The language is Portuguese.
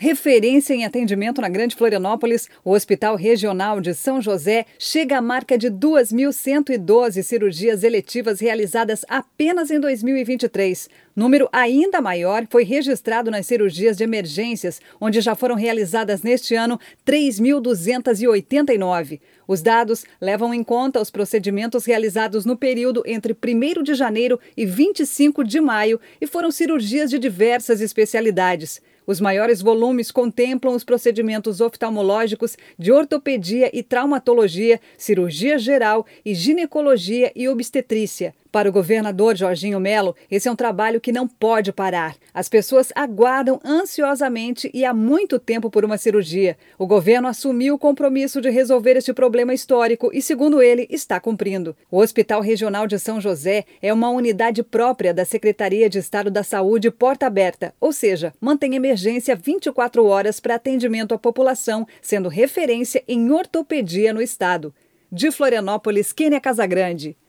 Referência em atendimento na Grande Florianópolis, o Hospital Regional de São José chega à marca de 2.112 cirurgias eletivas realizadas apenas em 2023. Número ainda maior foi registrado nas cirurgias de emergências, onde já foram realizadas neste ano 3.289. Os dados levam em conta os procedimentos realizados no período entre 1º de janeiro e 25 de maio e foram cirurgias de diversas especialidades. Os maiores volumes contemplam os procedimentos oftalmológicos, de ortopedia e traumatologia, cirurgia geral e ginecologia e obstetrícia. Para o governador Jorginho Melo, esse é um trabalho que não pode parar. As pessoas aguardam ansiosamente e há muito tempo por uma cirurgia. O governo assumiu o compromisso de resolver este problema histórico e, segundo ele, está cumprindo. O Hospital Regional de São José é uma unidade própria da Secretaria de Estado da Saúde Porta Aberta, ou seja, mantém emergência 24 horas para atendimento à população, sendo referência em ortopedia no estado. De Florianópolis, Kênia Casagrande.